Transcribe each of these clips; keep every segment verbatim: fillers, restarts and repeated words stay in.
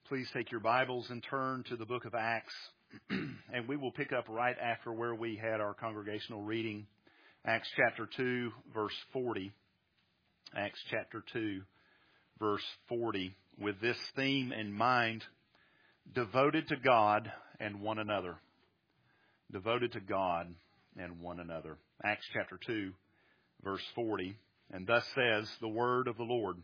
Please take your Bibles and turn to the book of Acts, and we will pick up right after where we had our congregational reading, Acts chapter two, verse forty. Acts chapter two, verse forty, with this theme in mind, devoted to God and one another. Devoted to God and one another. Acts chapter two, verse forty, and thus says the word of the Lord.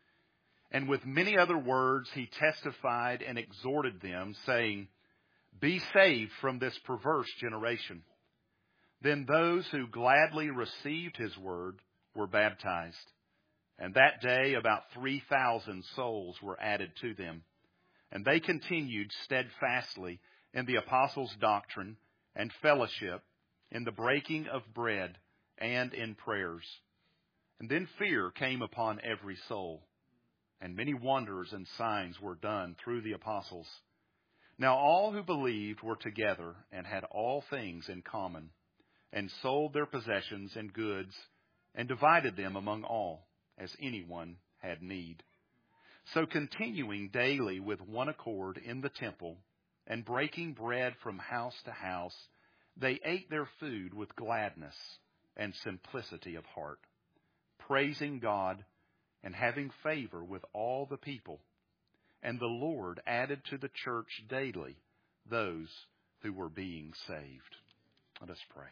And with many other words he testified and exhorted them, saying, Be saved from this perverse generation. Then those who gladly received his word were baptized. And that day about three thousand souls were added to them. And they continued steadfastly in the apostles' doctrine and fellowship, in the breaking of bread and in prayers. And then fear came upon every soul. And many wonders and signs were done through the apostles. Now all who believed were together and had all things in common, and sold their possessions and goods, and divided them among all, as anyone had need. So continuing daily with one accord in the temple, and breaking bread from house to house, they ate their food with gladness and simplicity of heart, praising God and having favor with all the people. And the Lord added to the church daily those who were being saved. Let us pray.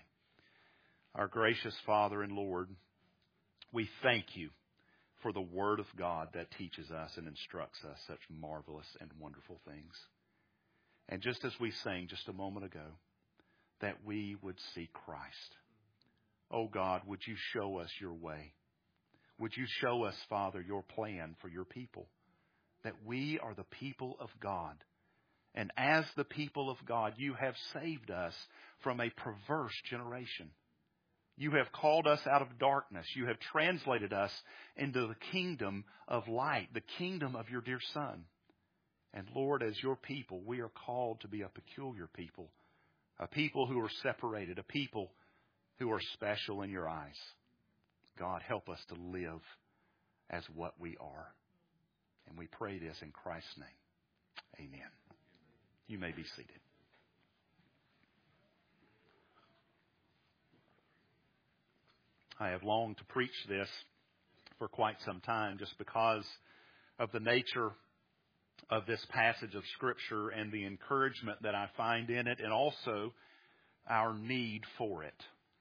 Our gracious Father and Lord, we thank you for the Word of God that teaches us and instructs us such marvelous and wonderful things. And just as we sang just a moment ago, that we would see Christ. Oh God, would you show us your way? Would you show us, Father, your plan for your people? That we are the people of God. And as the people of God, you have saved us from a perverse generation. You have called us out of darkness. You have translated us into the kingdom of light, the kingdom of your dear Son. And Lord, as your people, we are called to be a peculiar people, a people who are separated, a people who are special in your eyes. God, help us to live as what we are. And we pray this in Christ's name. Amen. You may be seated. I have longed to preach this for quite some time just because of the nature of this passage of Scripture and the encouragement that I find in it, and also our need for it.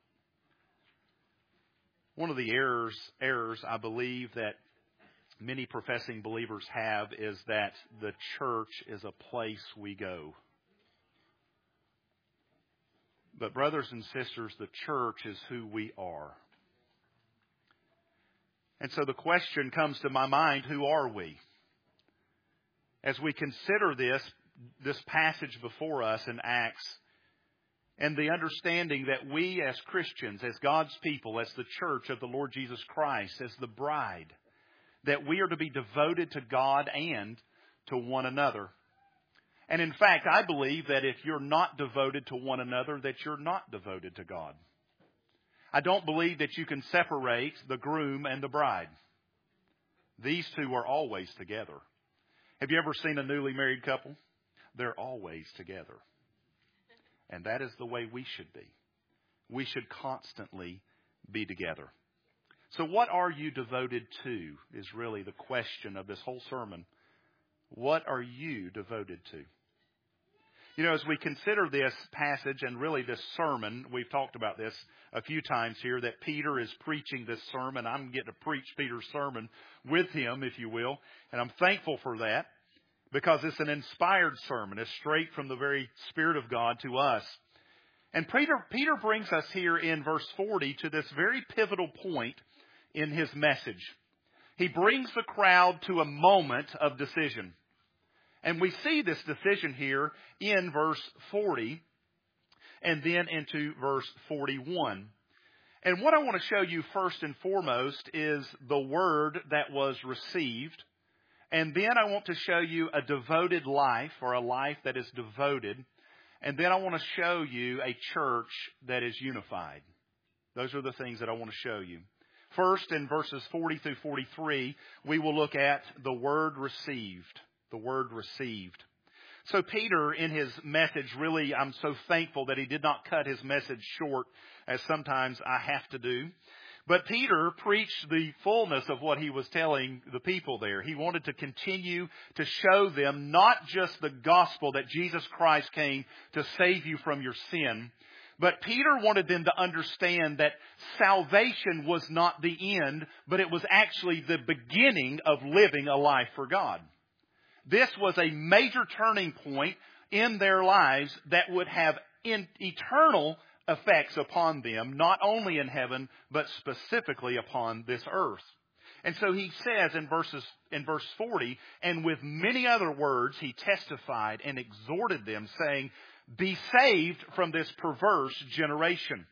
One of the errors, errors I believe that many professing believers have is that the church is a place we go. But brothers and sisters, the church is who we are. And so the question comes to my mind, who are we? As we consider this, this passage before us in Acts, and the understanding that we as Christians, as God's people, as the church of the Lord Jesus Christ, as the bride, that we are to be devoted to God and to one another. And in fact, I believe that if you're not devoted to one another, that you're not devoted to God. I don't believe that you can separate the groom and the bride. These two are always together. Have you ever seen a newly married couple? They're always together. And that is the way we should be. We should constantly be together. So what are you devoted to is really the question of this whole sermon. What are you devoted to? You know, as we consider this passage and really this sermon, we've talked about this a few times here, that Peter is preaching this sermon. I'm getting to preach Peter's sermon with him, if you will. And I'm thankful for that because it's an inspired sermon. It's straight from the very Spirit of God to us. And Peter, Peter brings us here in verse forty to this very pivotal point in his message. He brings the crowd to a moment of decision. And we see this decision here in verse forty and then into verse forty-one. And what I want to show you first and foremost is the word that was received. And then I want to show you a devoted life, or a life that is devoted. And then I want to show you a church that is unified. Those are the things that I want to show you. First, in verses forty through forty-three, we will look at the word received. the word received. So Peter, in his message, really, I'm so thankful that he did not cut his message short, as sometimes I have to do. But Peter preached the fullness of what he was telling the people there. He wanted to continue to show them not just the gospel that Jesus Christ came to save you from your sin, but Peter wanted them to understand that salvation was not the end, but it was actually the beginning of living a life for God. This was a major turning point in their lives that would have in eternal effects upon them, not only in heaven, but specifically upon this earth. And so he says in verses in verse forty, and with many other words he testified and exhorted them, saying, be saved from this perverse generation.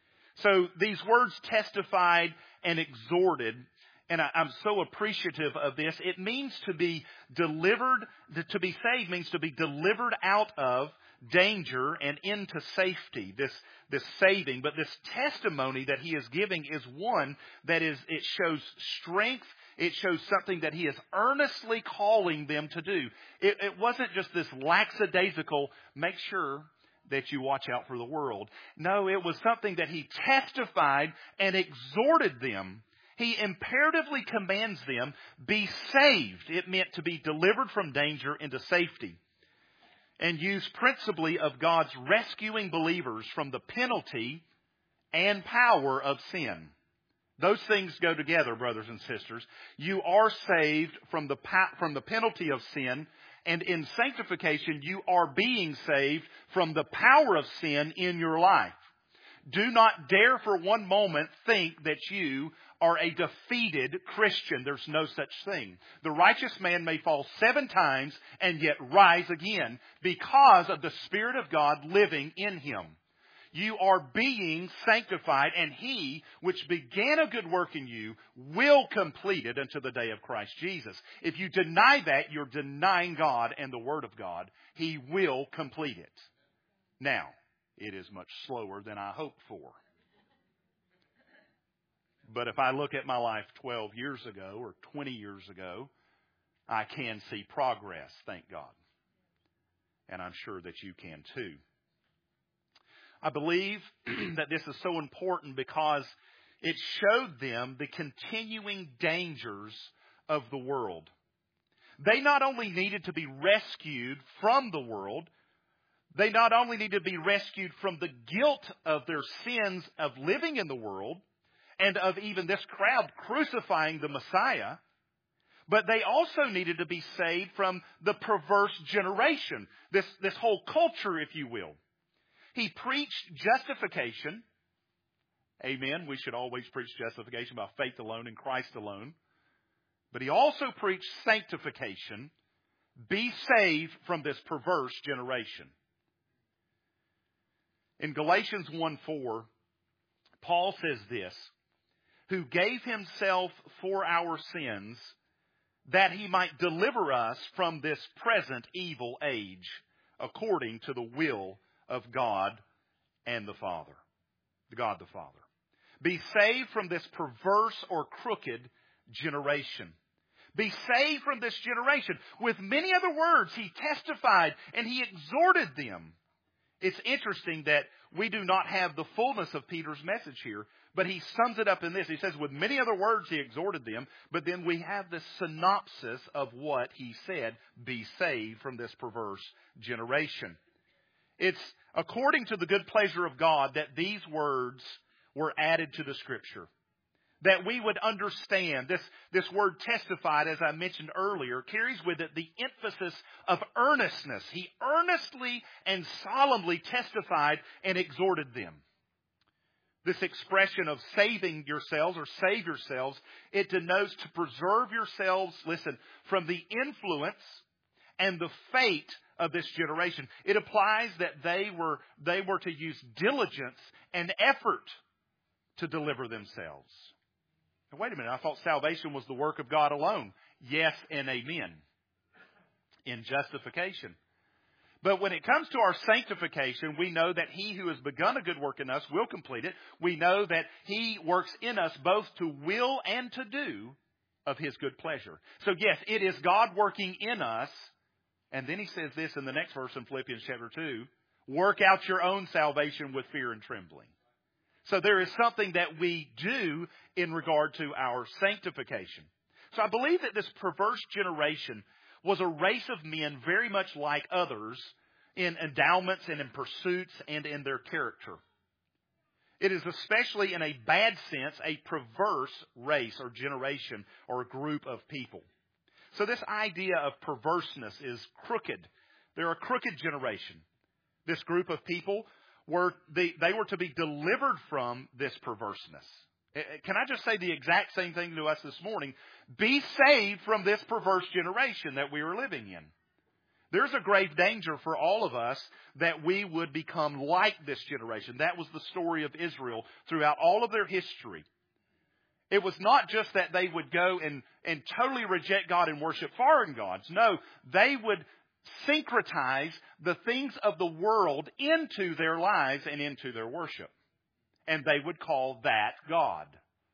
So these words testified and exhorted, and I, I'm so appreciative of this. It means to be delivered, to be saved means to be delivered out of danger and into safety, this, this saving. But this testimony that he is giving is one that is, it shows strength. It shows something that he is earnestly calling them to do. It, it wasn't just this lackadaisical, make sure that you watch out for the world. No, it was something that he testified and exhorted them. He imperatively commands them, be saved. It meant to be delivered from danger into safety. And used principally of God's rescuing believers from the penalty and power of sin. Those things go together, brothers and sisters. You are saved from the from the penalty of sin, and in sanctification you are being saved from the power of sin in your life. Do not dare for one moment think that you are a defeated Christian. There's no such thing. The righteous man may fall seven times and yet rise again because of the Spirit of God living in him. You are being sanctified, and he which began a good work in you will complete it until the day of Christ Jesus. If you deny that, you're denying God and the Word of God. He will complete it. Now, it is much slower than I hoped for. But if I look at my life twelve years ago or twenty years ago, I can see progress, thank God. And I'm sure that you can too. I believe that this is so important because it showed them the continuing dangers of the world. They not only needed to be rescued from the world, they not only needed to be rescued from the guilt of their sins of living in the world and of even this crowd crucifying the Messiah, but they also needed to be saved from the perverse generation, this, this whole culture, if you will. He preached justification. Amen. We should always preach justification by faith alone in Christ alone. But he also preached sanctification. Be saved from this perverse generation. In Galatians one four, Paul says this, who gave himself for our sins that he might deliver us from this present evil age, according to the will of God and the Father. God the Father. Be saved from this perverse or crooked generation. Be saved from this generation. With many other words, he testified and he exhorted them. It's interesting that we do not have the fullness of Peter's message here, but he sums it up in this. He says, with many other words he exhorted them, but then we have the synopsis of what he said, be saved from this perverse generation. It's according to the good pleasure of God that these words were added to the Scripture. That we would understand this, this word testified, as I mentioned earlier, carries with it the emphasis of earnestness. He earnestly and solemnly testified and exhorted them. This expression of saving yourselves or save yourselves, it denotes to preserve yourselves, listen, from the influence and the fate of this generation. It implies that they were, they were to use diligence and effort to deliver themselves. Now, wait a minute, I thought salvation was the work of God alone. Yes and amen. In justification. But when it comes to our sanctification, we know that he who has begun a good work in us will complete it. We know that he works in us both to will and to do of His good pleasure. So yes, it is God working in us. And then He says this in the next verse in Philippians chapter two, work out your own salvation with fear and trembling. So there is something that we do in regard to our sanctification. So I believe that this perverse generation was a race of men very much like others in endowments and in pursuits and in their character. It is especially in a bad sense a perverse race or generation or a group of people. So this idea of perverseness is crooked. They're a crooked generation. This group of people were they, they were to be delivered from this perverseness. Can I just say the exact same thing to us this morning? Be saved from this perverse generation that we are living in. There's a grave danger for all of us that we would become like this generation. That was the story of Israel throughout all of their history. It was not just that they would go and, and totally reject God and worship foreign gods. No, they would syncretize the things of the world into their lives and into their worship. And they would call that God.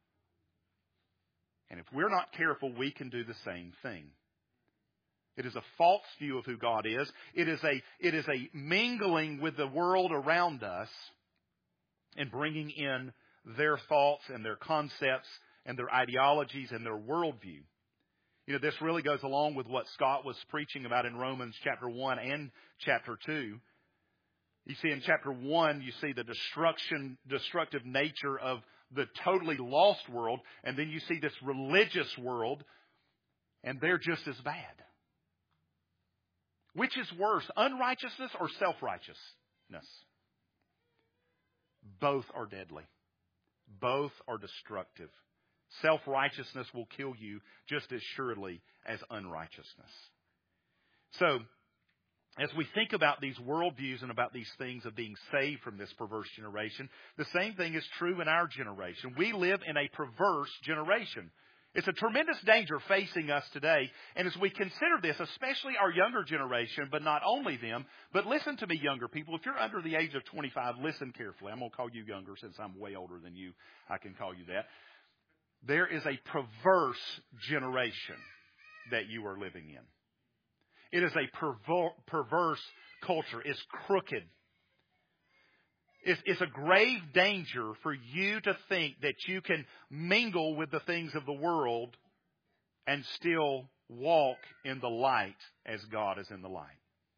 And if we're not careful, we can do the same thing. It is a false view of who God is. It is a, it is a mingling with the world around us and bringing in their thoughts and their concepts and their ideologies and their worldview. You know, this really goes along with what Scott was preaching about in Romans chapter one and chapter two. You see, in chapter one, you see the destruction, destructive nature of the totally lost world, and then you see this religious world, and they're just as bad. Which is worse, unrighteousness or self-righteousness? Both are deadly. Both are destructive. Self-righteousness will kill you just as surely as unrighteousness. So, as we think about these worldviews and about these things of being saved from this perverse generation, the same thing is true in our generation. We live in a perverse generation. It's a tremendous danger facing us today. And as we consider this, especially our younger generation, but not only them, but listen to me, younger people. If you're under the age of twenty-five, listen carefully. I'm going to call you younger since I'm way older than you. I can call you that. There is a perverse generation that you are living in. It is a perver- perverse culture. It's crooked. It's, it's a grave danger for you to think that you can mingle with the things of the world and still walk in the light as God is in the light.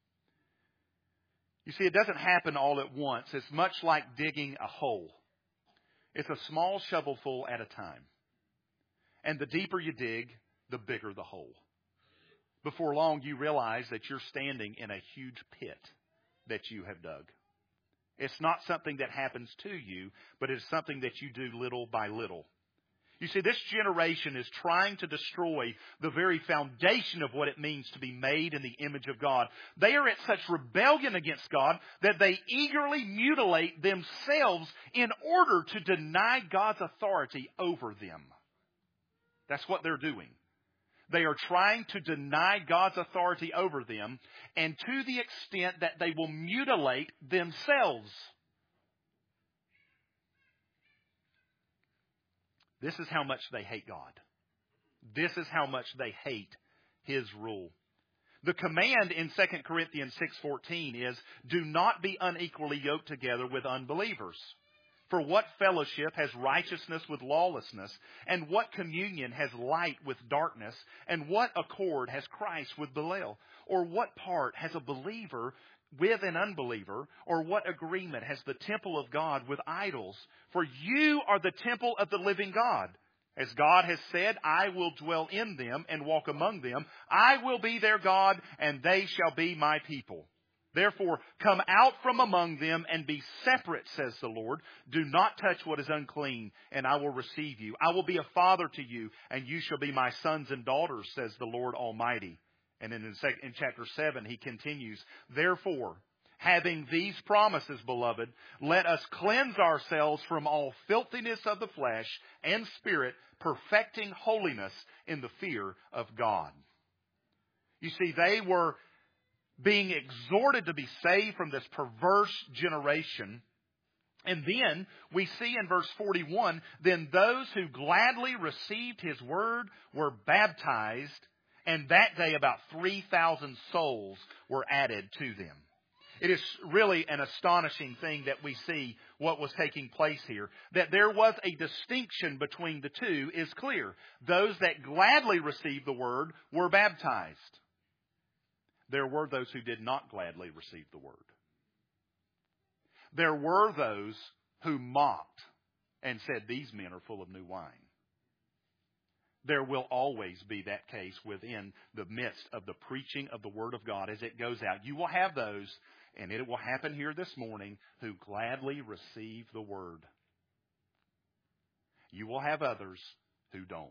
You see, it doesn't happen all at once. It's much like digging a hole. It's a small shovelful at a time. And the deeper you dig, the bigger the hole. Before long, you realize that you're standing in a huge pit that you have dug. It's not something that happens to you, but it's something that you do little by little. You see, this generation is trying to destroy the very foundation of what it means to be made in the image of God. They are at such rebellion against God that they eagerly mutilate themselves in order to deny God's authority over them. That's what they're doing. They are trying to deny God's authority over them, and to the extent that they will mutilate themselves. This is how much they hate God. This is how much they hate His rule. The command in Second Corinthians six fourteen is, do not be unequally yoked together with unbelievers. For what fellowship has righteousness with lawlessness? And what communion has light with darkness? And what accord has Christ with Belial? Or what part has a believer with an unbeliever? Or what agreement has the temple of God with idols? For you are the temple of the living God. As God has said, I will dwell in them and walk among them. I will be their God, and they shall be my people. Therefore, come out from among them and be separate, says the Lord. Do not touch what is unclean, and I will receive you. I will be a father to you, and you shall be my sons and daughters, says the Lord Almighty. And then in, in chapter seven, he continues, therefore, having these promises, beloved, let us cleanse ourselves from all filthiness of the flesh and spirit, perfecting holiness in the fear of God. You see, they were being exhorted to be saved from this perverse generation. And then we see in verse forty-one, then those who gladly received his word were baptized, and that day about three thousand souls were added to them. It is really an astonishing thing that we see what was taking place here. That there was a distinction between the two is clear. Those that gladly received the word were baptized. There were those who did not gladly receive the word. There were those who mocked and said, these men are full of new wine. There will always be that case within the midst of the preaching of the Word of God as it goes out. You will have those, and it will happen here this morning, who gladly receive the Word. You will have others who don't.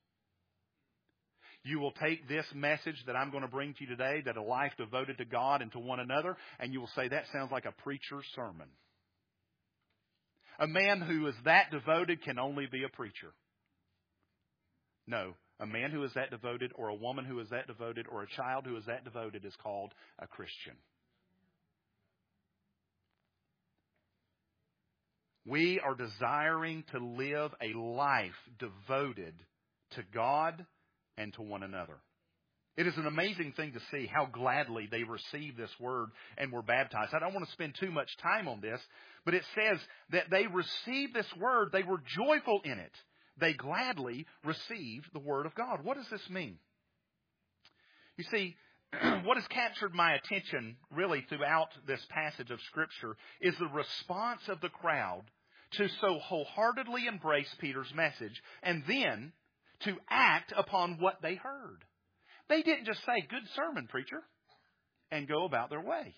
You will take this message that I'm going to bring to you today, that a life devoted to God and to one another, and you will say, that sounds like a preacher's sermon. A man who is that devoted can only be a preacher. No, a man who is that devoted, or a woman who is that devoted, or a child who is that devoted is called a Christian. We are desiring to live a life devoted to God and to one another. It is an amazing thing to see how gladly they received this word and were baptized. I don't want to spend too much time on this, but it says that they received this word. They were joyful in it. They gladly received the word of God. What does this mean? You see, what has captured my attention really throughout this passage of Scripture is the response of the crowd to so wholeheartedly embrace Peter's message and then to act upon what they heard. They didn't just say, good sermon, preacher, and go about their way.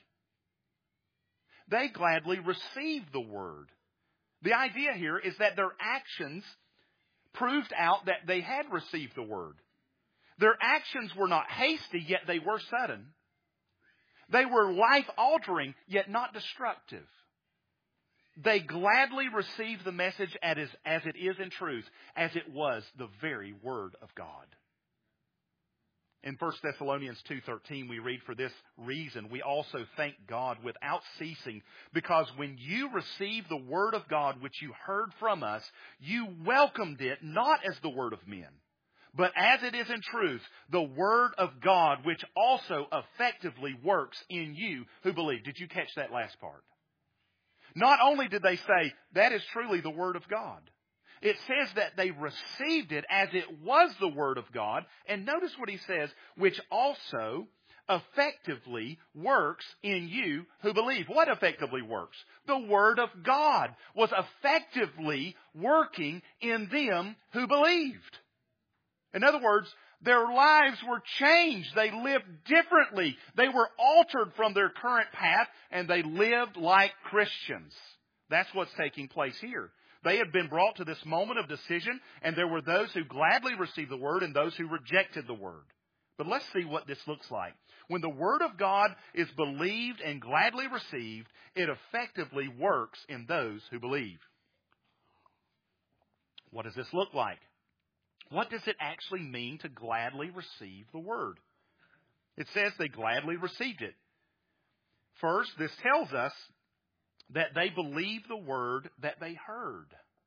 They gladly received the word. The idea here is that their actions proved out that they had received the word. Their actions were not hasty, yet they were sudden. They were life-altering, yet not destructive. They gladly received the message as it is in truth, as it was the very Word of God. In First Thessalonians two thirteen, we read, for this reason we also thank God without ceasing, because when you received the word of God which you heard from us, you welcomed it not as the word of men, but as it is in truth, the word of God which also effectively works in you who believe. Did you catch that last part? Not only did they say, that is truly the word of God. It says that they received it as it was the Word of God. And notice what he says, which also effectively works in you who believe. What effectively works? The Word of God was effectively working in them who believed. In other words, their lives were changed. They lived differently. They were altered from their current path, and they lived like Christians. That's what's taking place here. They had been brought to this moment of decision, and there were those who gladly received the word and those who rejected the word. But let's see what this looks like. When the word of God is believed and gladly received, it effectively works in those who believe. What does this look like? What does it actually mean to gladly receive the word? It says they gladly received it. First, this tells us that they believed the word that they heard.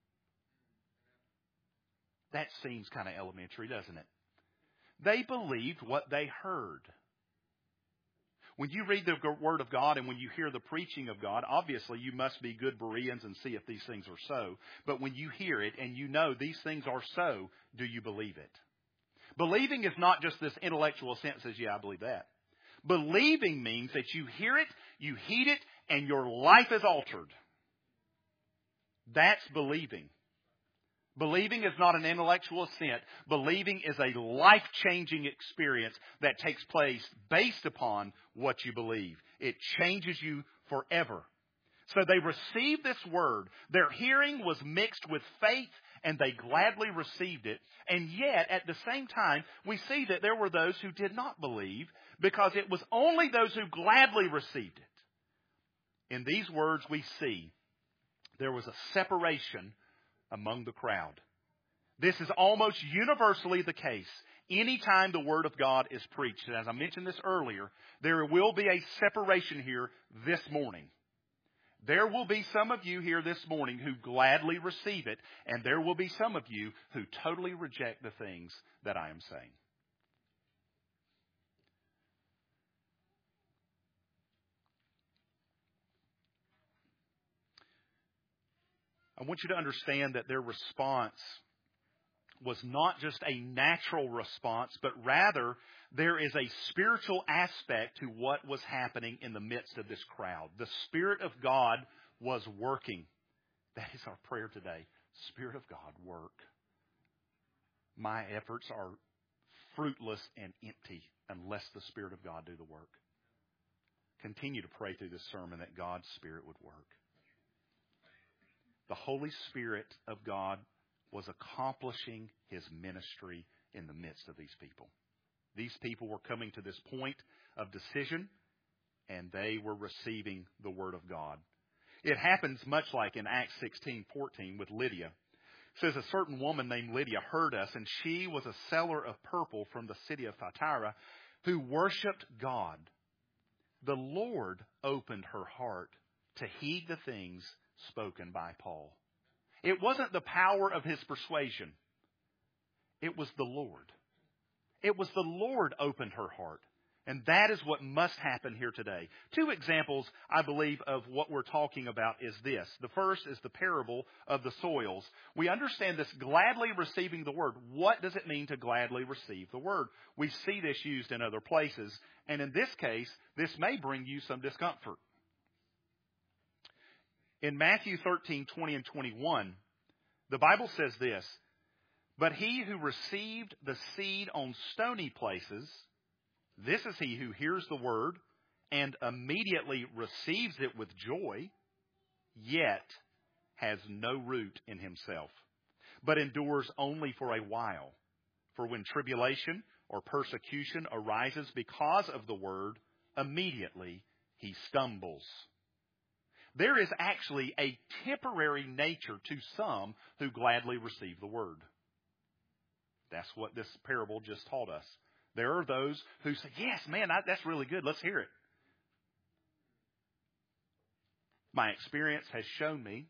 That seems kind of elementary, doesn't it? They believed what they heard. When you read the Word of God and when you hear the preaching of God, obviously you must be good Bereans and see if these things are so. But when you hear it and you know these things are so, do you believe it? Believing is not just this intellectual sense as, yeah, I believe that. Believing means that you hear it, you heed it, and your life is altered. That's believing. Believing is not an intellectual assent. Believing is a life-changing experience that takes place based upon what you believe. It changes you forever. So they received this word. Their hearing was mixed with faith, and they gladly received it. And yet, at the same time, we see that there were those who did not believe, because it was only those who gladly received it. In these words, we see there was a separation among the crowd. This is almost universally the case anytime the Word of God is preached. And as I mentioned this earlier, there will be a separation here this morning. There will be some of you here this morning who gladly receive it, and there will be some of you who totally reject the things that I am saying. I want you to understand that their response was not just a natural response, but rather there is a spiritual aspect to what was happening in the midst of this crowd. The Spirit of God was working. That is our prayer today. Spirit of God, work. My efforts are fruitless and empty unless the Spirit of God do the work. Continue to pray through this sermon that God's Spirit would work. The Holy Spirit of God was accomplishing His ministry in the midst of these people. These people were coming to this point of decision, and they were receiving the Word of God. It happens much like in Acts sixteen fourteen with Lydia. It says, a certain woman named Lydia heard us, and she was a seller of purple from the city of Thyatira who worshipped God. The Lord opened her heart to heed the things spoken by Paul. It wasn't the power of his persuasion. It was the Lord. It was the Lord opened her heart. And that is what must happen here today. Two examples, I believe, of what we're talking about is this. The first is the parable of the soils. We understand this gladly receiving the word. What does it mean to gladly receive the word? We see this used in other places. And in this case, this may bring you some discomfort. In Matthew thirteen, twenty and twenty-one, the Bible says this, but he who received the seed on stony places, this is he who hears the word and immediately receives it with joy, yet has no root in himself, but endures only for a while. For when tribulation or persecution arises because of the word, immediately he stumbles. There is actually a temporary nature to some who gladly receive the word. That's what this parable just taught us. There are those who say, yes, man, I, that's really good. Let's hear it. My experience has shown me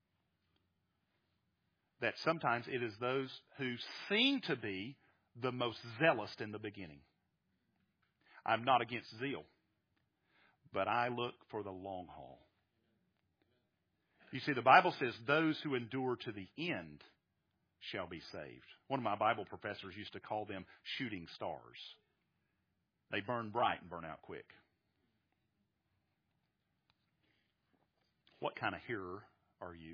that sometimes it is those who seem to be the most zealous in the beginning. I'm not against zeal, but I look for the long haul. You see, the Bible says those who endure to the end shall be saved. One of my Bible professors used to call them shooting stars. They burn bright and burn out quick. What kind of hearer are you?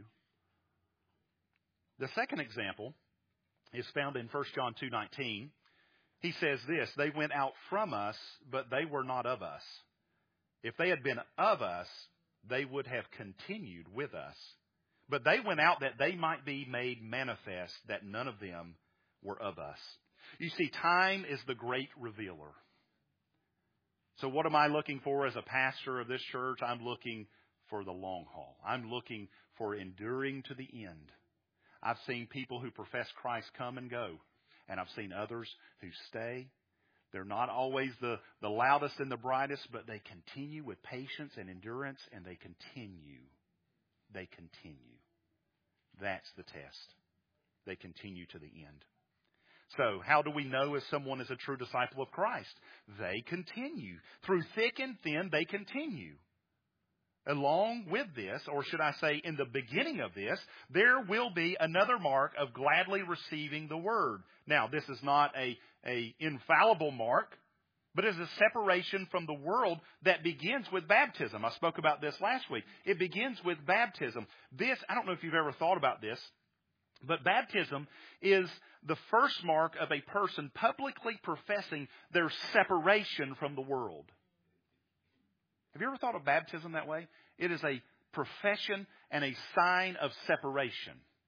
The second example is found in First John two nineteen. He says this, they went out from us, but they were not of us. If they had been of us, they would have continued with us. But they went out that they might be made manifest that none of them were of us. You see, time is the great revealer. So what am I looking for as a pastor of this church? I'm looking for the long haul. I'm looking for enduring to the end. I've seen people who profess Christ come and go, and I've seen others who stay. They're not always the, the loudest and the brightest, but they continue with patience and endurance, and they continue. They continue. That's the test. They continue to the end. So, how do we know if someone is a true disciple of Christ? They continue. Through thick and thin, they continue. Along with this, or should I say in the beginning of this, there will be another mark of gladly receiving the word. Now, this is not a, a infallible mark, but it is a separation from the world that begins with baptism. I spoke about this last week. It begins with baptism. This, I don't know if you've ever thought about this, but baptism is the first mark of a person publicly professing their separation from the world. Have you ever thought of baptism that way? It is a profession and a sign of separation.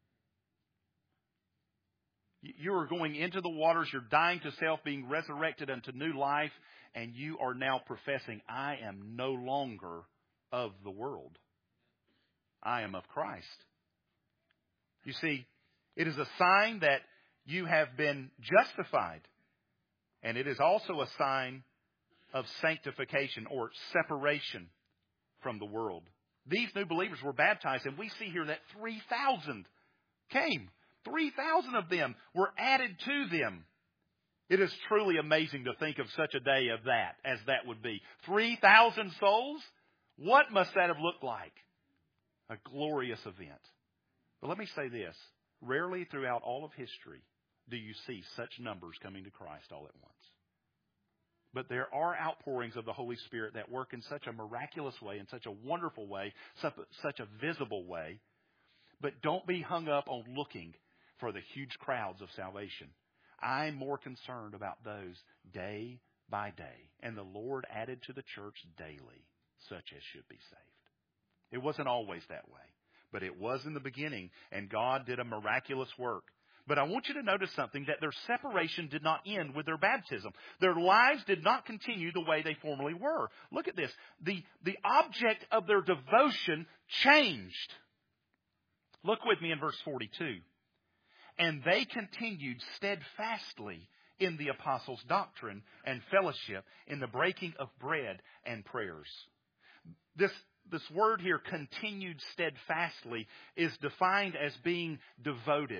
You are going into the waters, you're dying to self, being resurrected unto new life, and you are now professing, I am no longer of the world. I am of Christ. You see, it is a sign that you have been justified, and it is also a sign of sanctification or separation from the world. These new believers were baptized, and we see here that three thousand came. three thousand of them were added to them. It is truly amazing to think of such a day of that, as that would be. three thousand souls? What must that have looked like? A glorious event. But let me say this. Rarely throughout all of history do you see such numbers coming to Christ all at once. But there are outpourings of the Holy Spirit that work in such a miraculous way, in such a wonderful way, such a visible way. But don't be hung up on looking for the huge crowds of salvation. I'm more concerned about those day by day. And the Lord added to the church daily such as should be saved. It wasn't always that way, but it was in the beginning, and God did a miraculous work. But I want you to notice something, that their separation did not end with their baptism. Their lives did not continue the way they formerly were. Look at this. The, the object of their devotion changed. Look with me in verse forty-two. And they continued steadfastly in the apostles' doctrine and fellowship, in the breaking of bread and prayers. This, this word here, continued steadfastly, is defined as being devoted.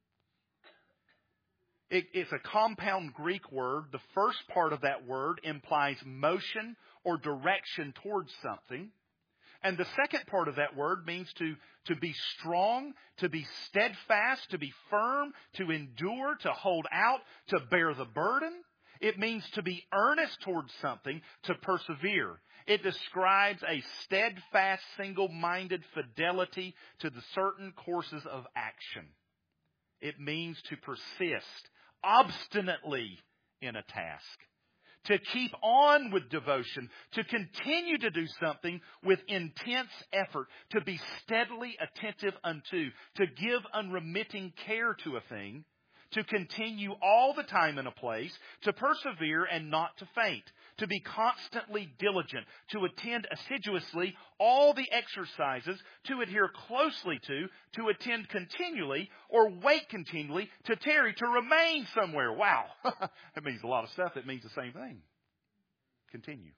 It, it's a compound Greek word. The first part of that word implies motion or direction towards something. And the second part of that word means to, to be strong, to be steadfast, to be firm, to endure, to hold out, to bear the burden. It means to be earnest towards something, to persevere. It describes a steadfast, single-minded fidelity to the certain courses of action. It means to persist obstinately in a task, to keep on with devotion, to continue to do something with intense effort, to be steadily attentive unto, to give unremitting care to a thing, to continue all the time in a place, to persevere and not to faint, to be constantly diligent, to attend assiduously all the exercises, to adhere closely to, to attend continually, or wait continually, to tarry, to remain somewhere. Wow, that means a lot of stuff that means the same thing. Continue.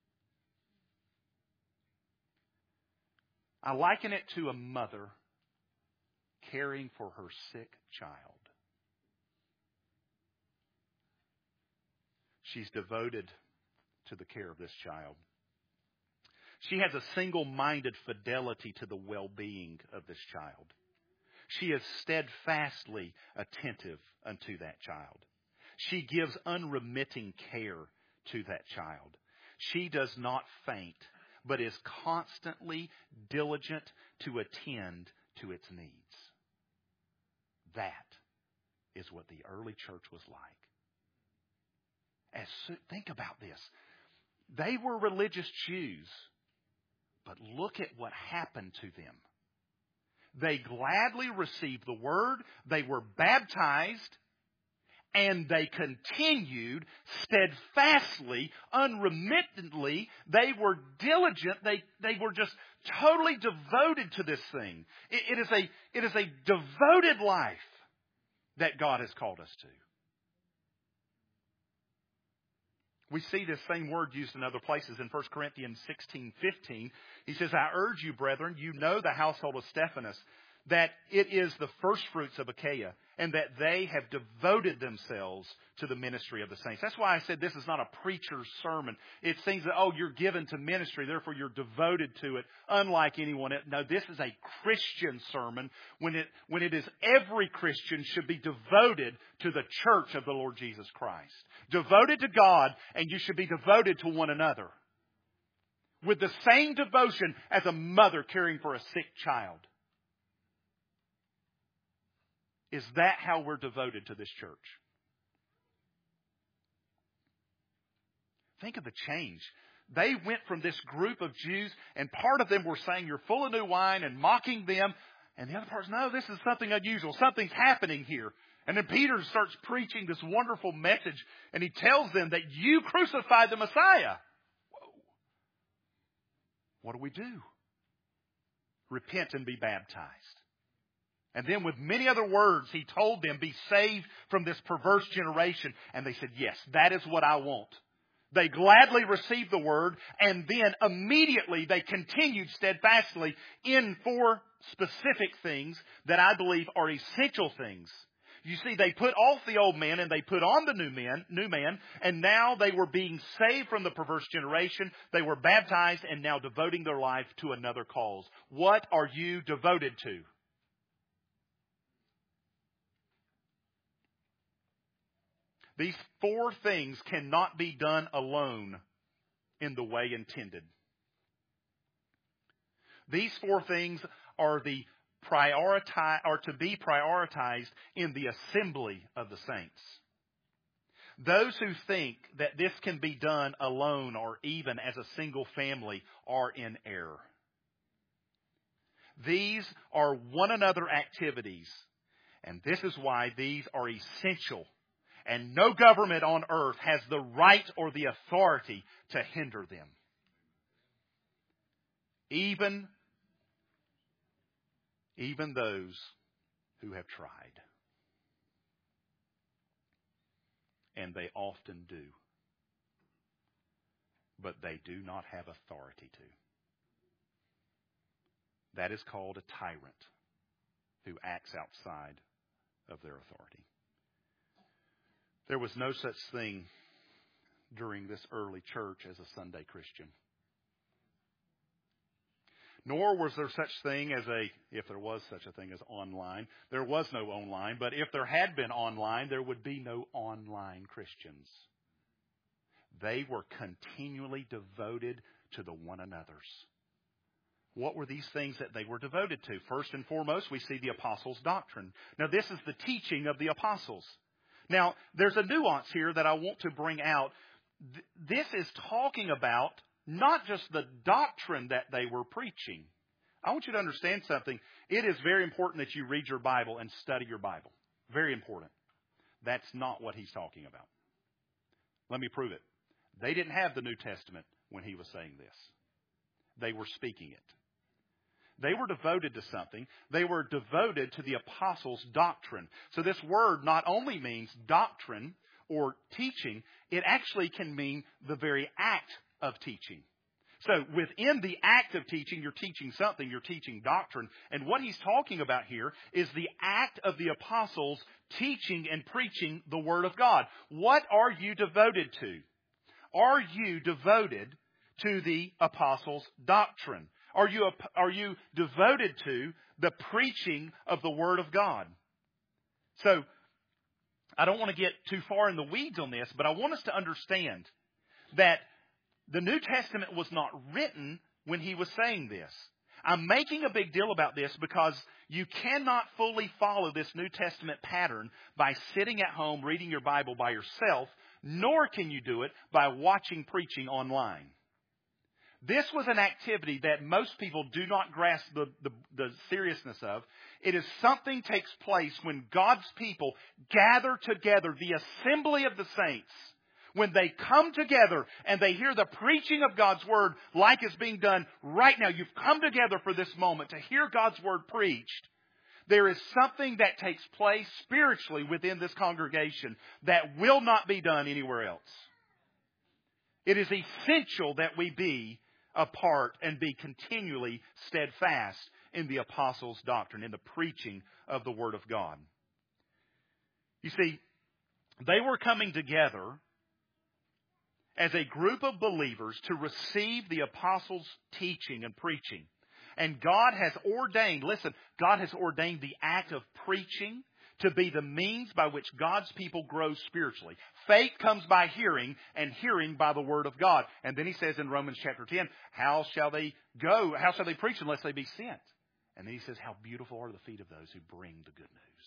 I liken it to a mother caring for her sick child. She's devoted to the care of this child. She has a single-minded fidelity to the well-being of this child. She is steadfastly attentive unto that child. She gives unremitting care to that child. She does not faint, but is constantly diligent to attend to its needs. That is what the early church was like. As so, think about this. They were religious Jews, but look at what happened to them. They gladly received the word, they were baptized, and they continued steadfastly, unremittently. They were diligent. They, they were just totally devoted to this thing. It, it is a, it is a devoted life that God has called us to. We see this same word used in other places in First Corinthians sixteen fifteen. He says, I urge you, brethren, you know the household of Stephanas, that it is the firstfruits of Achaia, and that they have devoted themselves to the ministry of the saints. That's why I said this is not a preacher's sermon. It seems that, oh, you're given to ministry, therefore you're devoted to it, unlike anyone else. No, this is a Christian sermon when it, when it is every Christian should be devoted to the church of the Lord Jesus Christ. Devoted to God, and you should be devoted to one another. With the same devotion as a mother caring for a sick child. Is that how we're devoted to this church? Think of the change. They went from this group of Jews, and part of them were saying, you're full of new wine, and mocking them. And the other part's, no, this is something unusual. Something's happening here. And then Peter starts preaching this wonderful message, and he tells them that you crucified the Messiah. Whoa. What do we do? Repent and be baptized. And then with many other words, he told them, be saved from this perverse generation. And they said, yes, that is what I want. They gladly received the word, and then immediately they continued steadfastly in four specific things that I believe are essential things. You see, they put off the old man and they put on the new man, new man, and now they were being saved from the perverse generation. They were baptized and now devoting their life to another cause. What are you devoted to? These four things cannot be done alone in the way intended. These four things are the prioritize are to be prioritized in the assembly of the saints. Those who think that this can be done alone or even as a single family are in error. These are one another activities, and this is why these are essential. And no government on earth has the right or the authority to hinder them. Even, even those who have tried. And they often do. But they do not have authority to. That is called a tyrant who acts outside of their authority. There was no such thing during this early church as a Sunday Christian. Nor was there such thing as a, if there was such a thing as online, there was no online, but if there had been online, there would be no online Christians. They were continually devoted to the one another's. What were these things that they were devoted to? First and foremost, we see the apostles' doctrine. Now, this is the teaching of the apostles. Now, there's a nuance here that I want to bring out. This is talking about not just the doctrine that they were preaching. I want you to understand something. It is very important that you read your Bible and study your Bible. Very important. That's not what he's talking about. Let me prove it. They didn't have the New Testament when he was saying this. They were speaking it. They were devoted to something. They were devoted to the apostles' doctrine. So this word not only means doctrine or teaching, it actually can mean the very act of teaching. So within the act of teaching, you're teaching something, you're teaching doctrine. And what he's talking about here is the act of the apostles teaching and preaching the Word of God. What are you devoted to? Are you devoted to the apostles' doctrine? Are you, are you devoted to the preaching of the Word of God? So, I don't want to get too far in the weeds on this, but I want us to understand that the New Testament was not written when he was saying this. I'm making a big deal about this because you cannot fully follow this New Testament pattern by sitting at home reading your Bible by yourself, nor can you do it by watching preaching online. This was an activity that most people do not grasp the, the, the seriousness of. It is something takes place when God's people gather together, the assembly of the saints. When they come together and they hear the preaching of God's Word like is being done right now. You've come together for this moment to hear God's Word preached. There is something that takes place spiritually within this congregation that will not be done anywhere else. It is essential that we be apart and be continually steadfast in the apostles' doctrine, in the preaching of the Word of God. You see, they were coming together as a group of believers to receive the apostles' teaching and preaching. And God has ordained, listen, God has ordained the act of preaching to be the means by which God's people grow spiritually. Faith comes by hearing, and hearing by the Word of God. And then he says in Romans chapter ten, how shall they go, how shall they preach unless they be sent? And then he says, how beautiful are the feet of those who bring the good news.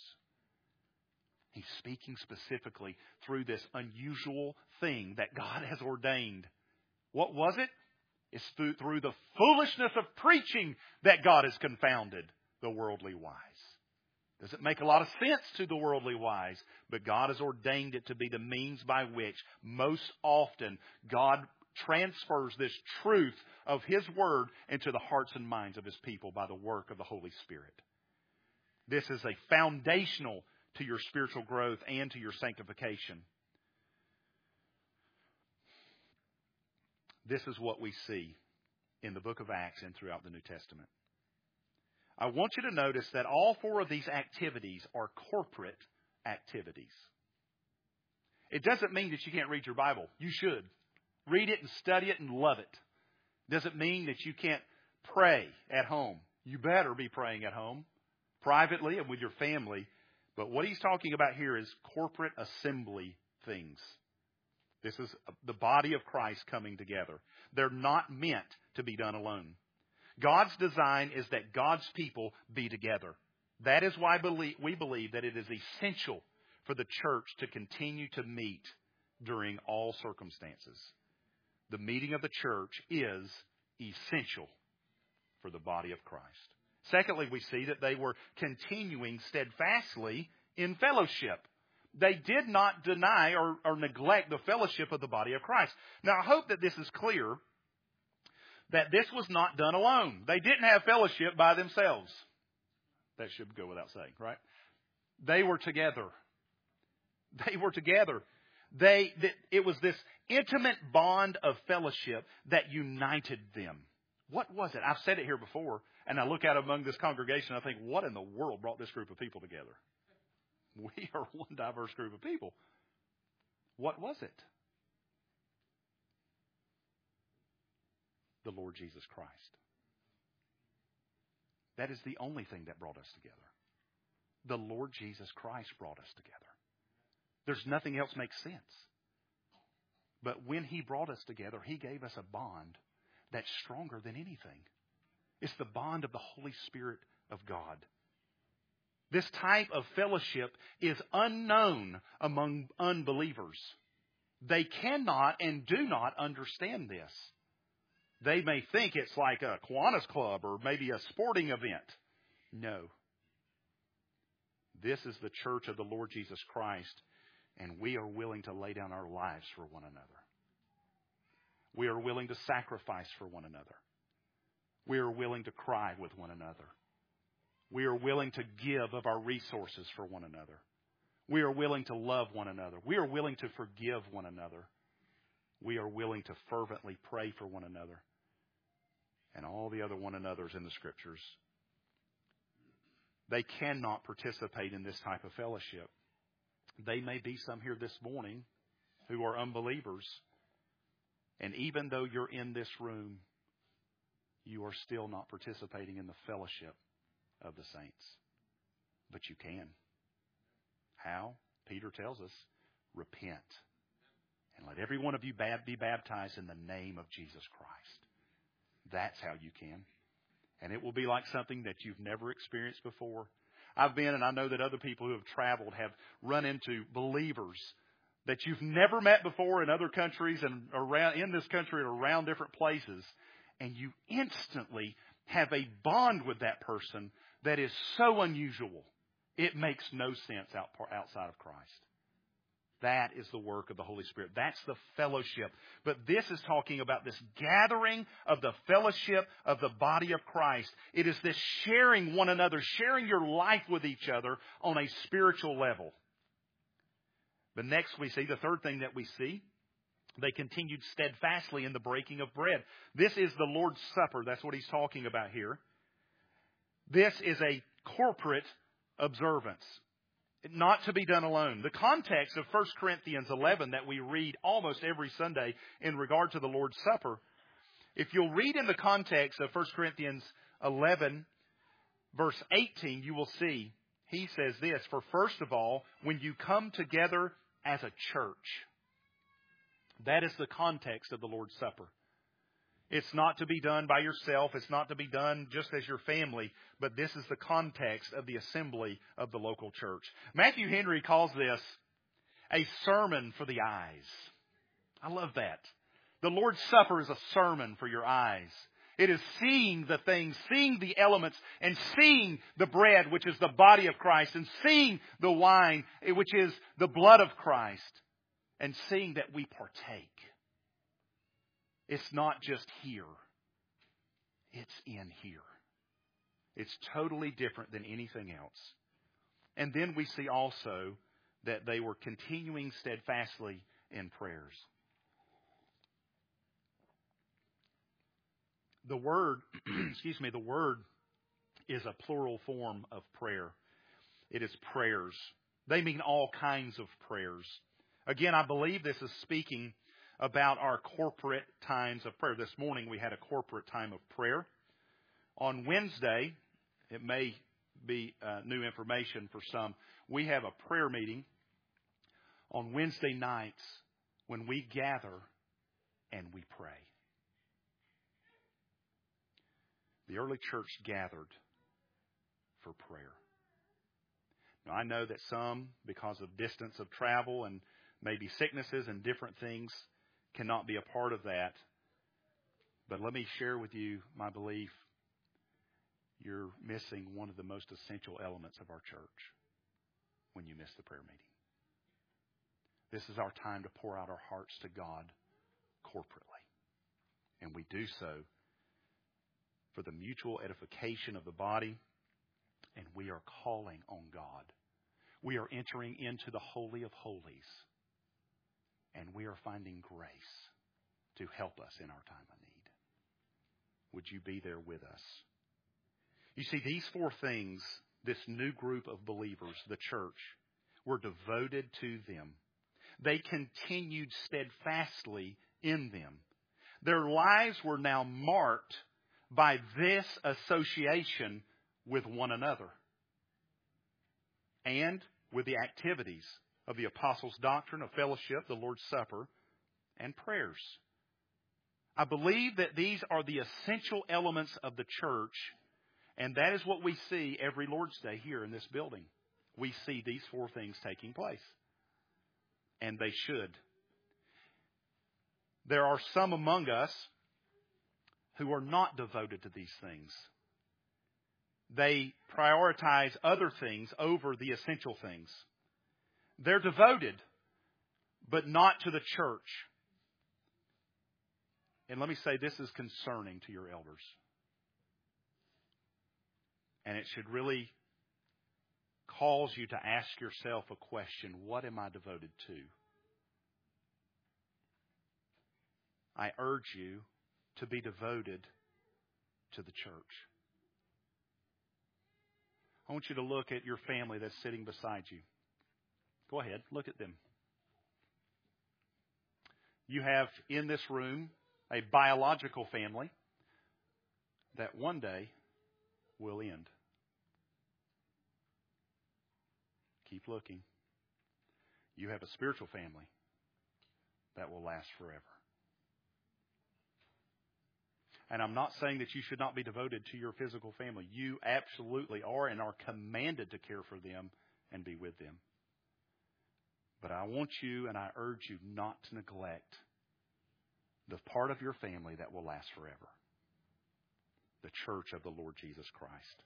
He's speaking specifically through this unusual thing that God has ordained. What was it? It's through, through the foolishness of preaching that God has confounded the worldly wise. Doesn't make a lot of sense to the worldly wise, but God has ordained it to be the means by which most often God transfers this truth of His Word into the hearts and minds of His people by the work of the Holy Spirit. This is a foundational to your spiritual growth and to your sanctification. this is what we see in the book of Acts and throughout the New Testament. I want you to notice that all four of these activities are corporate activities. It doesn't mean that you can't read your Bible. You should. Read it and study it and love it. Doesn't mean that you can't pray at home. You better be praying at home, privately and with your family. But what he's talking about here is corporate assembly things. This is the body of Christ coming together. They're not meant to be done alone. God's design is that God's people be together. That is why we believe that it is essential for the church to continue to meet during all circumstances. The meeting of the church is essential for the body of Christ. Secondly, we see that they were continuing steadfastly in fellowship. They did not deny or, or neglect the fellowship of the body of Christ. Now, I hope that this is clear, that this was not done alone. They didn't have fellowship by themselves. That should go without saying, right? They were together. They were together. They, it was this intimate bond of fellowship that united them. What was it? I've said it here before, and I look out among this congregation and I think, what in the world brought this group of people together? We are one diverse group of people. What was it? The Lord Jesus Christ. That is the only thing that brought us together. The Lord Jesus Christ brought us together. There's nothing else makes sense. But when He brought us together, He gave us a bond that's stronger than anything. It's the bond of the Holy Spirit of God. This type of fellowship is unknown among unbelievers. They cannot and do not understand this. They may think it's like a Kiwanis Club or maybe a sporting event. No. This is the church of the Lord Jesus Christ, and we are willing to lay down our lives for one another. We are willing to sacrifice for one another. We are willing to cry with one another. We are willing to give of our resources for one another. We are willing to love one another. We are willing to forgive one another. We are willing to fervently pray for one another. And all the other one another's in the Scriptures. They cannot participate in this type of fellowship. They may be some here this morning who are unbelievers. And even though you're in this room, you are still not participating in the fellowship of the saints. But you can. How? Peter tells us, repent. And let every one of you be baptized in the name of Jesus Christ. That's how you can. And it will be like something that you've never experienced before. I've been, and I know that other people who have traveled have run into believers that you've never met before in other countries and around in this country or around different places. And you instantly have a bond with that person that is so unusual. It makes no sense out, outside of Christ. That is the work of the Holy Spirit. That's the fellowship. But this is talking about this gathering of the fellowship of the body of Christ. It is this sharing one another, sharing your life with each other on a spiritual level. But next we see, the third thing that we see, they continued steadfastly in the breaking of bread. This is the Lord's Supper. That's what he's talking about here. This is a corporate observance. Not to be done alone. The context of First Corinthians eleven that we read almost every Sunday in regard to the Lord's Supper, if you'll read in the context of First Corinthians eleven, verse eighteen, you will see he says this, for first of all, when you come together as a church, that is the context of the Lord's Supper. It's not to be done by yourself. It's not to be done just as your family. But this is the context of the assembly of the local church. Matthew Henry calls this a sermon for the eyes. I love that. The Lord's Supper is a sermon for your eyes. It is seeing the things, seeing the elements, and seeing the bread, which is the body of Christ, and seeing the wine, which is the blood of Christ, and seeing that we partake. It's not just here. It's in here. It's totally different than anything else. And then we see also that they were continuing steadfastly in prayers. The word, excuse me, the word is a plural form of prayer. It is prayers. They mean all kinds of prayers. Again, I believe this is speaking about our corporate times of prayer. This morning we had a corporate time of prayer. On Wednesday, it may be uh, new information for some, we have a prayer meeting on Wednesday nights when we gather and we pray. The early church gathered for prayer. Now, I know that some, because of distance of travel and maybe sicknesses and different things, cannot be a part of that. But let me share with you my belief. You're missing one of the most essential elements of our church when you miss the prayer meeting. This is our time to pour out our hearts to God corporately. And we do so for the mutual edification of the body. And we are calling on God. We are entering into the Holy of Holies. And we are finding grace to help us in our time of need. Would you be there with us? You see, these four things, this new group of believers, the church, were devoted to them. They continued steadfastly in them. Their lives were now marked by this association with one another and with the activities of the apostles' doctrine, of fellowship, the Lord's Supper, and prayers. I believe that these are the essential elements of the church, and that is what we see every Lord's Day here in this building. We see these four things taking place, and they should. There are some among us who are not devoted to these things. They prioritize other things over the essential things. They're devoted, but not to the church. And let me say, this is concerning to your elders. And it should really cause you to ask yourself a question: what am I devoted to? I urge you to be devoted to the church. I want you to look at your family that's sitting beside you. Go ahead, look at them. You have in this room a biological family that one day will end. Keep looking. You have a spiritual family that will last forever. And I'm not saying that you should not be devoted to your physical family. You absolutely are and are commanded to care for them and be with them. But I want you and I urge you not to neglect the part of your family that will last forever. The church of the Lord Jesus Christ.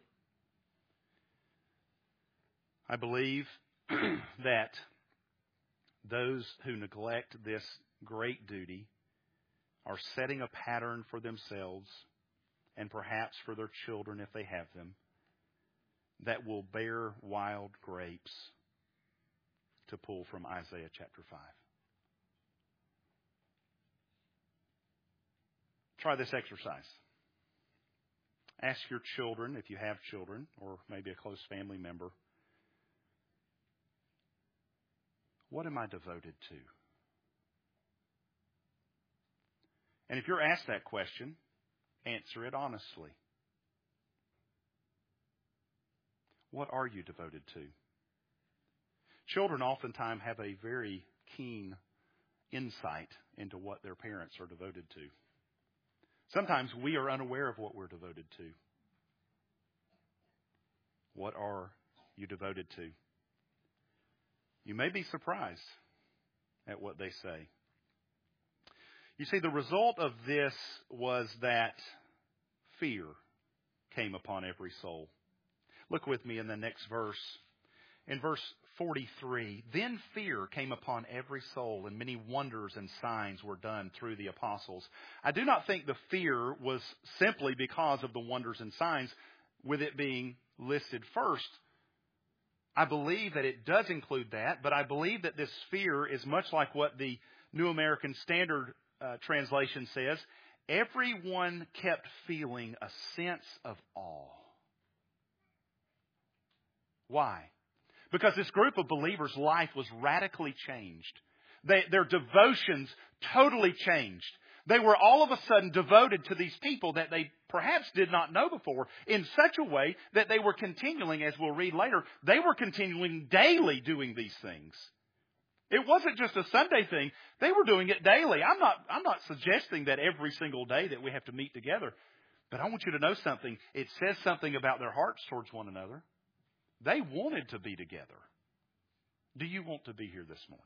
I believe that those who neglect this great duty are setting a pattern for themselves and perhaps for their children if they have them that will bear wild grapes, to pull from Isaiah chapter five. Try this exercise. Ask your children, if you have children, or maybe a close family member, what am I devoted to? And if you're asked that question, answer it honestly. What are you devoted to? Children oftentimes have a very keen insight into what their parents are devoted to. Sometimes we are unaware of what we're devoted to. What are you devoted to? You may be surprised at what they say. You see, the result of this was that fear came upon every soul. Look with me in the next verse. In verse forty-three, then fear came upon every soul, and many wonders and signs were done through the apostles. I do not think the fear was simply because of the wonders and signs, with it being listed first. I believe that it does include that, but I believe that this fear is much like what the New American Standard uh, translation says. everyone kept feeling a sense of awe. Why? Because this group of believers' life was radically changed. They, their devotions totally changed. They were all of a sudden devoted to these people that they perhaps did not know before in such a way that they were continuing, as we'll read later, they were continuing daily doing these things. It wasn't just a Sunday thing. They were doing it daily. I'm not, I'm not suggesting that every single day that we have to meet together. But I want you to know something. It says something about their hearts towards one another. They wanted to be together. Do you want to be here this morning?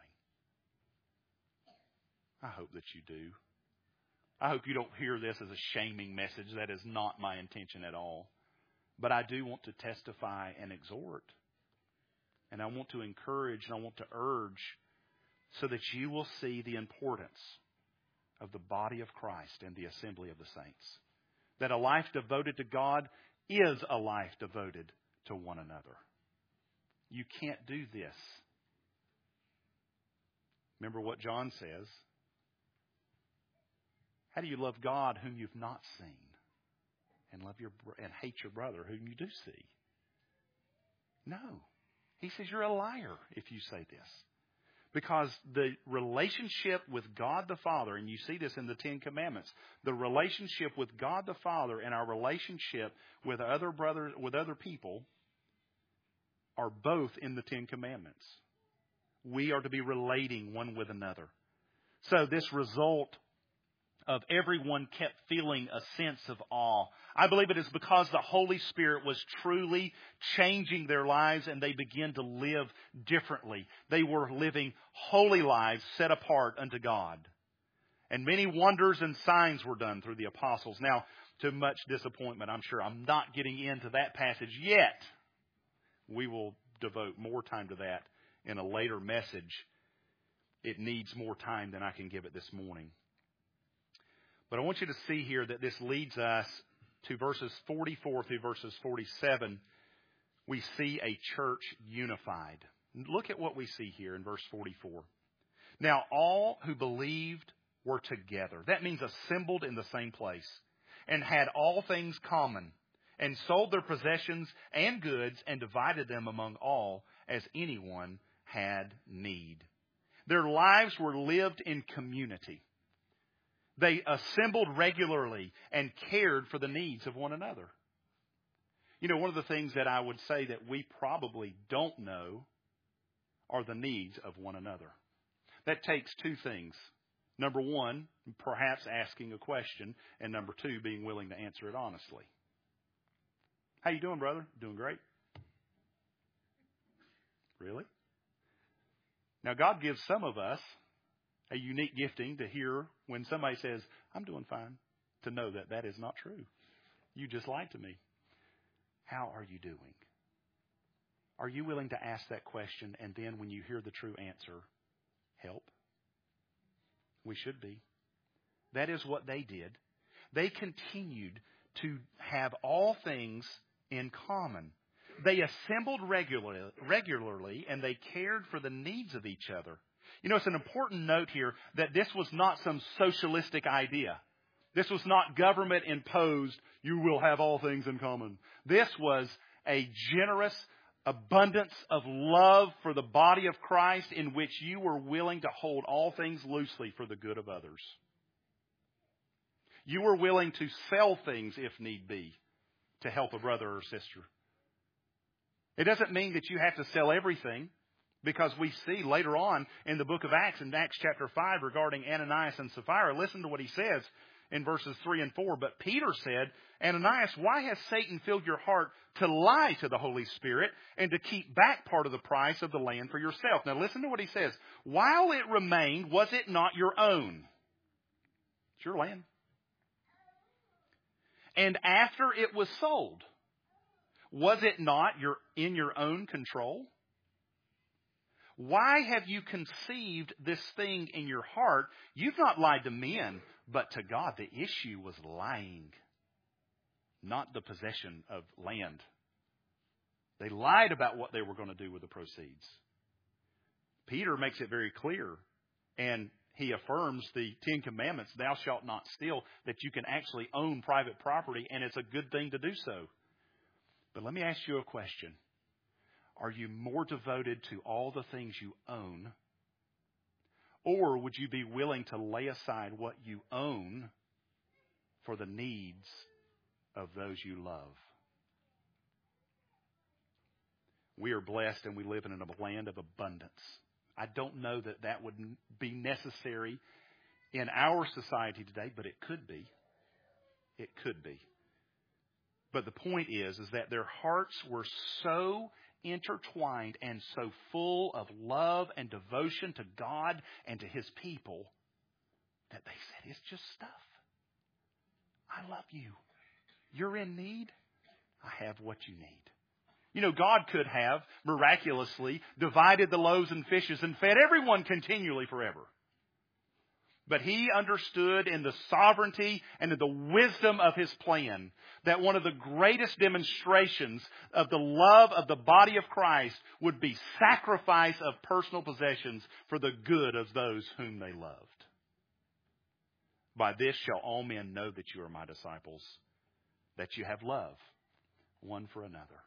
I hope that you do. I hope you don't hear this as a shaming message. That is not my intention at all. But I do want to testify and exhort. And I want to encourage and I want to urge so that you will see the importance of the body of Christ and the assembly of the saints. That a life devoted to God is a life devoted to one another. You can't do this. Remember what John says. How do you love God whom you've not seen, and love your and hate your brother whom you do see? No. He says you're a liar if you say this. Because the relationship with God the Father, and you see this in the Ten Commandments, the relationship with God the Father and our relationship with other brothers, with other people, are both in the Ten Commandments. We are to be relating one with another. So this result of everyone kept feeling a sense of awe. I believe it is because the Holy Spirit was truly changing their lives and they began to live differently. They were living holy lives set apart unto God. And many wonders and signs were done through the apostles. Now, to much disappointment, I'm sure I'm not getting into that passage yet. We will devote more time to that in a later message. It needs more time than I can give it this morning. But I want you to see here that this leads us to verses forty-four through verses forty-seven. We see a church unified. Look at what we see here in verse forty-four. Now all who believed were together. That means assembled in the same place, and had all things common, and sold their possessions and goods, and divided them among all as anyone had need. Their lives were lived in community. They assembled regularly and cared for the needs of one another. You know, one of the things that I would say that we probably don't know are the needs of one another. That takes two things. Number one, perhaps asking a question, and number two, being willing to answer it honestly. How you doing, brother? Doing great. Really? Now, God gives some of us a unique gifting to hear when somebody says, I'm doing fine, to know that that is not true. You just lied to me. How are you doing? Are you willing to ask that question and then when you hear the true answer, help? We should be. That is what they did. They continued to have all things in common. They assembled regularly, regularly and they cared for the needs of each other. You know, it's an important note here that this was not some socialistic idea. This was not government imposed, you will have all things in common. This was a generous abundance of love for the body of Christ in which you were willing to hold all things loosely for the good of others. You were willing to sell things if need be to help a brother or sister. It doesn't mean that you have to sell everything. Because we see later on in the book of Acts, in Acts chapter five, regarding Ananias and Sapphira, listen to what he says in verses three and four. But Peter said, Ananias, why has Satan filled your heart to lie to the Holy Spirit and to keep back part of the price of the land for yourself? Now listen to what he says. While it remained, was it not your own? It's your land. And after it was sold, was it not your in your own control? Why have you conceived this thing in your heart? You've not lied to men, but to God. The issue was lying, not the possession of land. They lied about what they were going to do with the proceeds. Peter makes it very clear, and he affirms the Ten Commandments, thou shalt not steal, that you can actually own private property, and it's a good thing to do so. But let me ask you a question. Are you more devoted to all the things you own, or would you be willing to lay aside what you own for the needs of those you love? We are blessed and we live in a land of abundance. I don't know that that would be necessary in our society today, but it could be. It could be. But the point is, is that their hearts were so intertwined and so full of love and devotion to God and to His people that they said, it's just stuff. I love you. You're in need. I have what you need. You know, God could have miraculously divided the loaves and fishes and fed everyone continually forever. But He understood in the sovereignty and in the wisdom of His plan that one of the greatest demonstrations of the love of the body of Christ would be sacrifice of personal possessions for the good of those whom they loved. By this shall all men know that you are my disciples, that you have love one for another.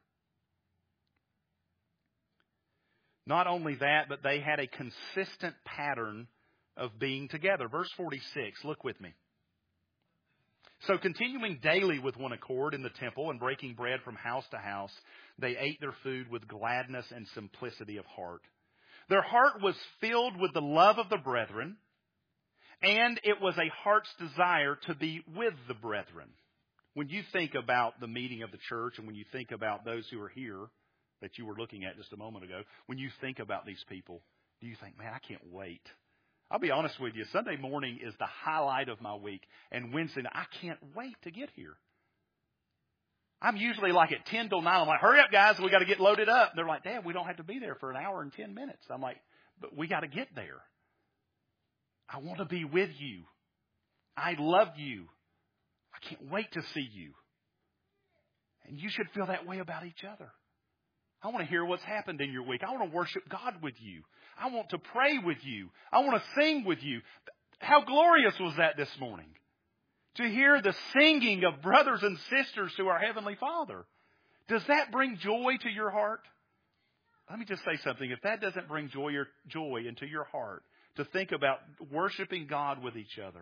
Not only that, but they had a consistent pattern of being together. Verse forty-six, look with me. So continuing daily with one accord in the temple and breaking bread from house to house, they ate their food with gladness and simplicity of heart. Their heart was filled with the love of the brethren, and it was a heart's desire to be with the brethren. When you think about the meeting of the church and when you think about those who are here, that you were looking at just a moment ago, when you think about these people, do you think, man, I can't wait? I'll be honest with you, Sunday morning is the highlight of my week, and Wednesday night, I can't wait to get here. I'm usually like at ten till nine, I'm like, hurry up guys, we got to get loaded up. They're like, Dad, we don't have to be there for an hour and ten minutes. I'm like, but we got to get there. I want to be with you. I love you. I can't wait to see you. And you should feel that way about each other. I want to hear what's happened in your week. I want to worship God with you. I want to pray with you. I want to sing with you. How glorious was that this morning? To hear the singing of brothers and sisters to our Heavenly Father. Does that bring joy to your heart? Let me just say something. If that doesn't bring joy or joy into your heart, to think about worshiping God with each other,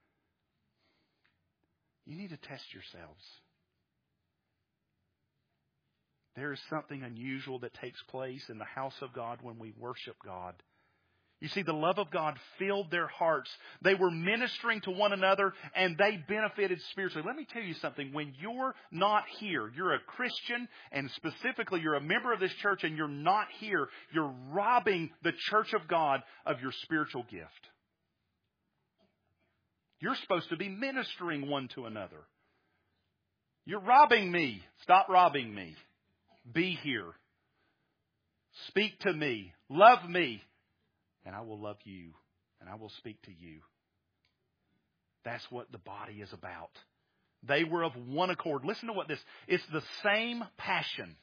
you need to test yourselves. There is something unusual that takes place in the house of God when we worship God. You see, the love of God filled their hearts. They were ministering to one another and they benefited spiritually. Let me tell you something. When you're not here, you're a Christian and specifically you're a member of this church and you're not here, you're robbing the church of God of your spiritual gift. You're supposed to be ministering one to another. You're robbing me. Stop robbing me. Be here. Speak to me. Love me. And I will love you. And I will speak to you. That's what the body is about. They were of one accord. Listen to what this, it's the same passion.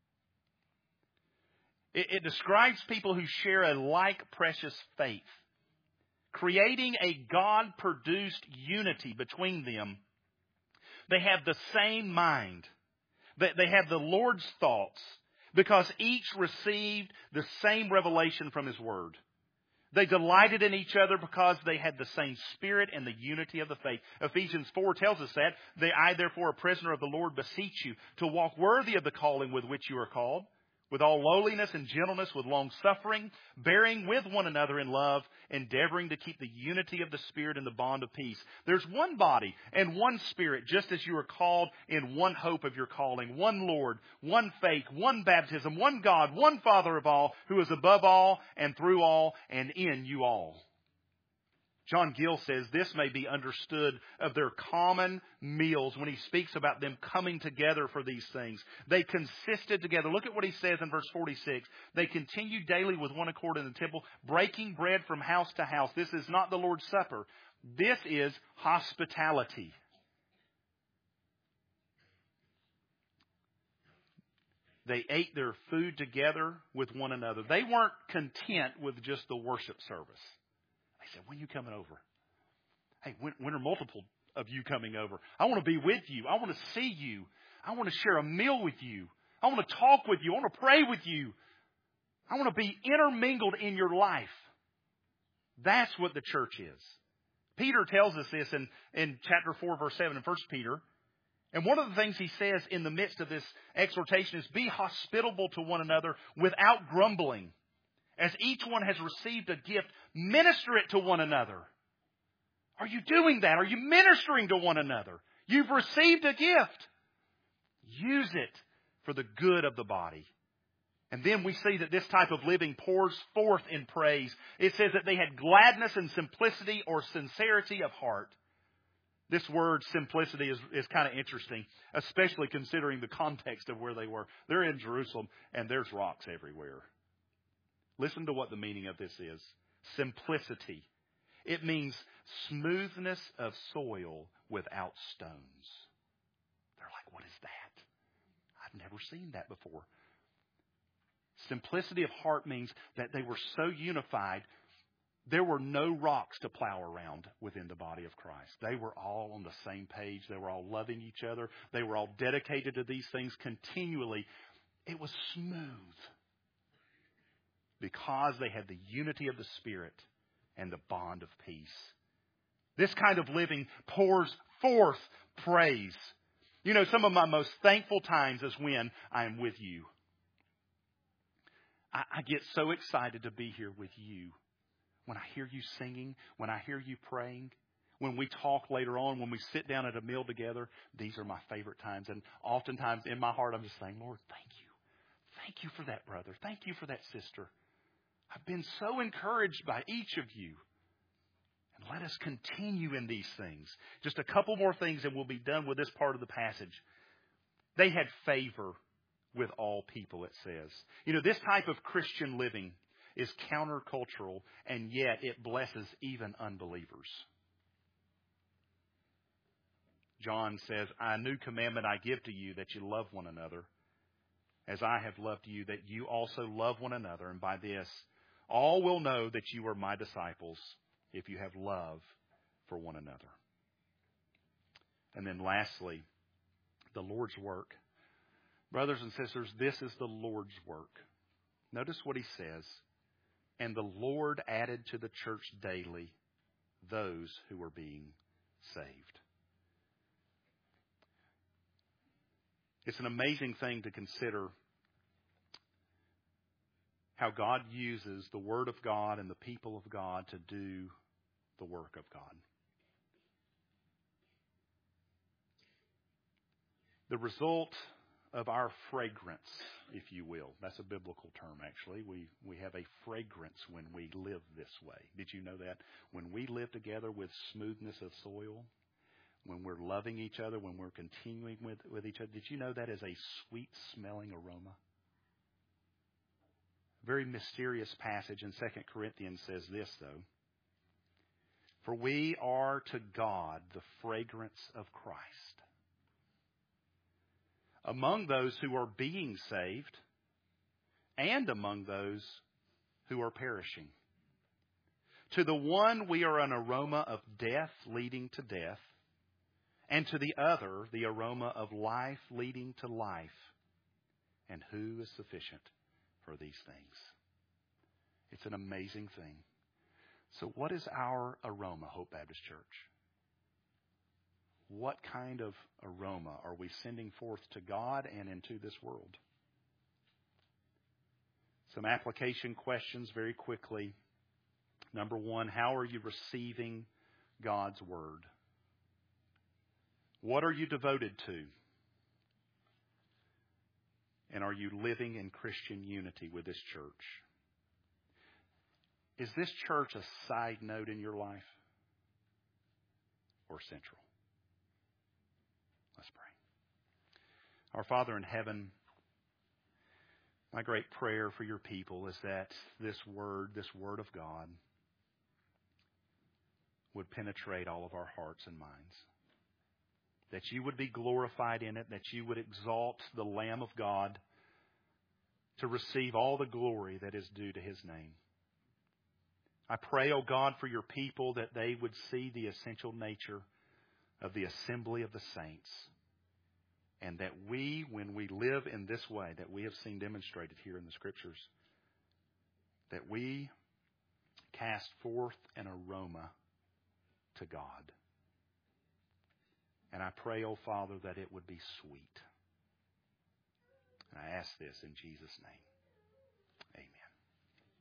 It, it describes people who share a like precious faith. Creating a God-produced unity between them. They have the same mind. They have the Lord's thoughts because each received the same revelation from His Word. They delighted in each other because they had the same spirit and the unity of the faith. Ephesians four tells us that. They, I, therefore, a prisoner of the Lord, beseech you to walk worthy of the calling with which you are called, with all lowliness and gentleness, with long suffering, bearing with one another in love, endeavoring to keep the unity of the Spirit in the bond of peace. There's one body and one Spirit, just as you are called in one hope of your calling, one Lord, one faith, one baptism, one God, one Father of all, who is above all and through all and in you all. John Gill says this may be understood of their common meals when he speaks about them coming together for these things. They consisted together. Look at what he says in verse forty-six. They continued daily with one accord in the temple, breaking bread from house to house. This is not the Lord's Supper. This is hospitality. They ate their food together with one another. They weren't content with just the worship service. They said, when are you coming over? Hey, when, when are multiple of you coming over? I want to be with you. I want to see you. I want to share a meal with you. I want to talk with you. I want to pray with you. I want to be intermingled in your life. That's what the church is. Peter tells us this in, in chapter four, verse seven in First Peter. And one of the things he says in the midst of this exhortation is, be hospitable to one another without grumbling. As each one has received a gift, minister it to one another. Are you doing that? Are you ministering to one another? You've received a gift. Use it for the good of the body. And then we see that this type of living pours forth in praise. It says that they had gladness and simplicity or sincerity of heart. This word simplicity is, is kind of interesting, especially considering the context of where they were. They're in Jerusalem and there's rocks everywhere. Listen to what the meaning of this is. Simplicity. It means smoothness of soil without stones. They're like, what is that? I've never seen that before. Simplicity of heart means that they were so unified, there were no rocks to plow around within the body of Christ. They were all on the same page. They were all loving each other. They were all dedicated to these things continually. It was smooth because they had the unity of the Spirit and the bond of peace. This kind of living pours forth praise. You know, some of my most thankful times is when I am with you. I, I get so excited to be here with you. When I hear you singing, when I hear you praying, when we talk later on, when we sit down at a meal together, these are my favorite times. And oftentimes in my heart, I'm just saying, Lord, thank you. Thank you for that brother. Thank you for that sister. I've been so encouraged by each of you. And let us continue in these things. Just a couple more things and we'll be done with this part of the passage. They had favor with all people, it says. You know, this type of Christian living is countercultural, and yet it blesses even unbelievers. John says, a new commandment I give to you, that you love one another, as I have loved you, that you also love one another. And by this, all will know that you are my disciples, if you have love for one another. And then lastly, the Lord's work. Brothers and sisters, this is the Lord's work. Notice what he says. And the Lord added to the church daily those who were being saved. It's an amazing thing to consider how God uses the Word of God and the people of God to do the work of God. The result of our fragrance, if you will. That's a biblical term, actually. We we have a fragrance when we live this way. Did you know that? When we live together with smoothness of soil, when we're loving each other, when we're continuing with, with each other, did you know that is a sweet-smelling aroma? Very mysterious passage in Second Corinthians says this, though. For we are to God the fragrance of Christ among those who are being saved and among those who are perishing. To the one we are an aroma of death leading to death, and to the other the aroma of life leading to life. And who is sufficient for these things? It's an amazing thing. So what is our aroma, Hope Baptist Church? What kind of aroma are we sending forth to God and into this world? Some application questions very quickly. Number one, how are you receiving God's Word? What are you devoted to? And are you living in Christian unity with this church? Is this church a side note in your life or central? Let's pray. Our Father in heaven, my great prayer for your people is that this word, this word of God, would penetrate all of our hearts and minds. That you would be glorified in it, that you would exalt the Lamb of God to receive all the glory that is due to his name. I pray, O God, for your people that they would see the essential nature of the assembly of the saints, and that we, when we live in this way that we have seen demonstrated here in the Scriptures, that we cast forth an aroma to God. And I pray, O Father, that it would be sweet. And I ask this in Jesus' name. Amen.